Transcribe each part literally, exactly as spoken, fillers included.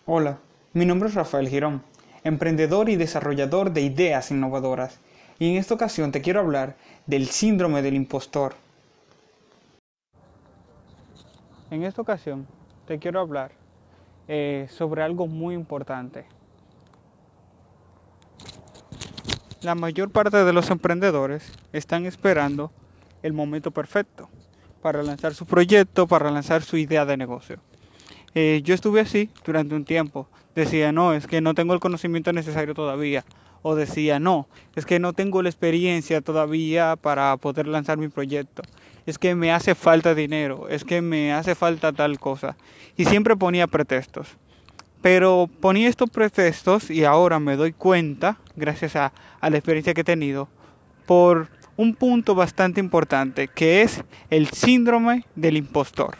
Hola, mi nombre es Rafael Girón, emprendedor y desarrollador de ideas innovadoras, y en esta ocasión te quiero hablar del síndrome del impostor. En esta ocasión te quiero hablar eh, sobre algo muy importante. La mayor parte de los emprendedores están esperando el momento perfecto para lanzar su proyecto, para lanzar su idea de negocio. Eh, yo estuve así durante un tiempo. Decía, no, es que no tengo el conocimiento necesario todavía. O decía, no, es que no tengo la experiencia todavía para poder lanzar mi proyecto. Es que me hace falta dinero, es que me hace falta tal cosa. Y siempre ponía pretextos. Pero ponía estos pretextos y ahora me doy cuenta, gracias a, a la experiencia que he tenido, por un punto bastante importante, que es el síndrome del impostor.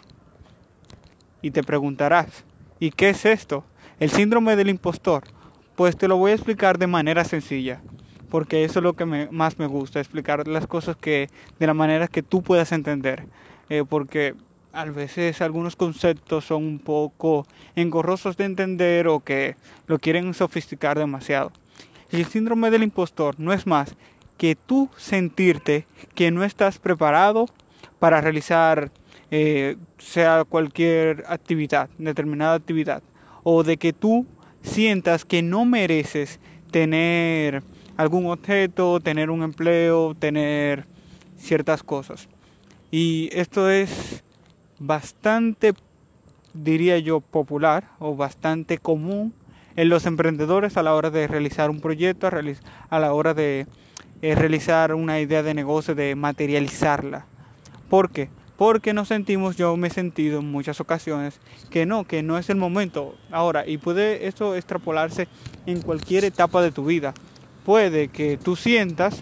Y te preguntarás, ¿y qué es esto? El síndrome del impostor. Pues te lo voy a explicar de manera sencilla, porque eso es lo que me, más me gusta, explicar las cosas que de la manera que tú puedas entender, eh, porque a veces algunos conceptos son un poco engorrosos de entender o que lo quieren sofisticar demasiado. Y el síndrome del impostor no es más que tú sentirte que no estás preparado para realizar Eh, sea cualquier actividad, determinada actividad, o de que tú sientas que no mereces tener algún objeto, tener un empleo, tener ciertas cosas. Y esto es bastante, diría yo, popular o bastante común en los emprendedores a la hora de realizar un proyecto, a, realiz- a la hora de eh, realizar una idea de negocio, de materializarla. ¿Por qué? Porque nos sentimos, yo me he sentido en muchas ocasiones que no, que no es el momento ahora, y puede eso extrapolarse en cualquier etapa de tu vida. Puede que tú sientas,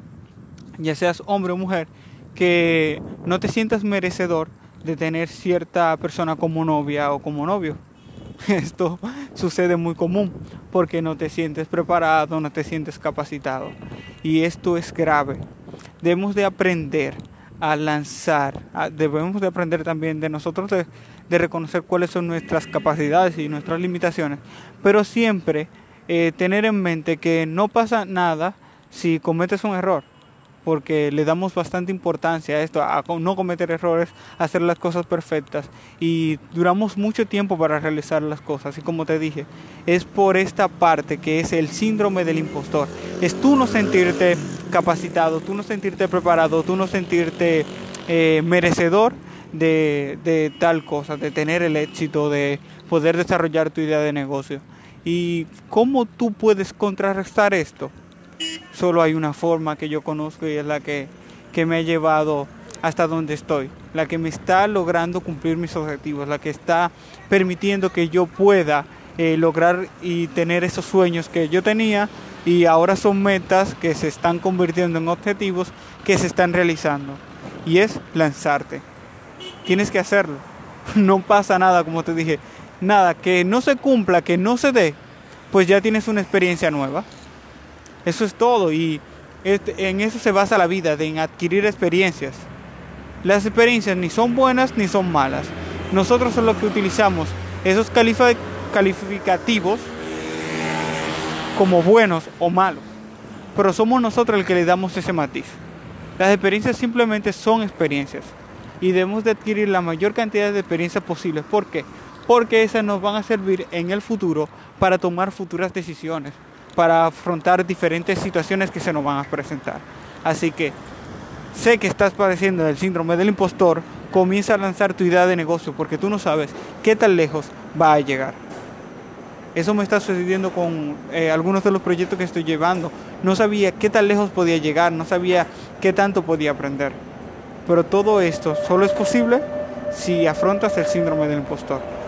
ya seas hombre o mujer, que no te sientas merecedor de tener cierta persona como novia o como novio. Esto sucede muy común porque no te sientes preparado, no te sientes capacitado, y esto es grave. Debemos de aprender a lanzar, a, debemos de aprender también de nosotros de, de reconocer cuáles son nuestras capacidades y nuestras limitaciones, pero siempre eh, tener en mente que no pasa nada si cometes un error, porque le damos bastante importancia a esto, a no cometer errores, a hacer las cosas perfectas, y duramos mucho tiempo para realizar las cosas. Y como te dije, es por esta parte que es el síndrome del impostor. Es tú no sentirte capacitado, tú no sentirte preparado, tú no sentirte eh, merecedor de, de tal cosa, de tener el éxito, de poder desarrollar tu idea de negocio. ¿Y cómo tú puedes contrarrestar esto? Solo hay una forma que yo conozco, y es la que, que me ha llevado hasta donde estoy, la que me está logrando cumplir mis objetivos, la que está permitiendo que yo pueda eh, lograr y tener esos sueños que yo tenía, y ahora son metas que se están convirtiendo en objetivos que se están realizando, y es lanzarte. Tienes que hacerlo, no pasa nada, como te dije, nada que no se cumpla, que no se dé, pues ya tienes una experiencia nueva. Eso es todo, y en eso se basa la vida, en adquirir experiencias. Las experiencias ni son buenas ni son malas. Nosotros somos los que utilizamos esos calificativos como buenos o malos, pero somos nosotros los que le damos ese matiz. Las experiencias simplemente son experiencias, y debemos de adquirir la mayor cantidad de experiencias posibles. ¿Por qué? Porque esas nos van a servir en el futuro para tomar futuras decisiones, para afrontar diferentes situaciones que se nos van a presentar. Así que sé que estás padeciendo del síndrome del impostor. Comienza a lanzar tu idea de negocio, porque tú no sabes qué tan lejos va a llegar. Eso me está sucediendo con eh, algunos de los proyectos que estoy llevando. No sabía qué tan lejos podía llegar, no sabía qué tanto podía aprender. Pero todo esto solo es posible si afrontas el síndrome del impostor.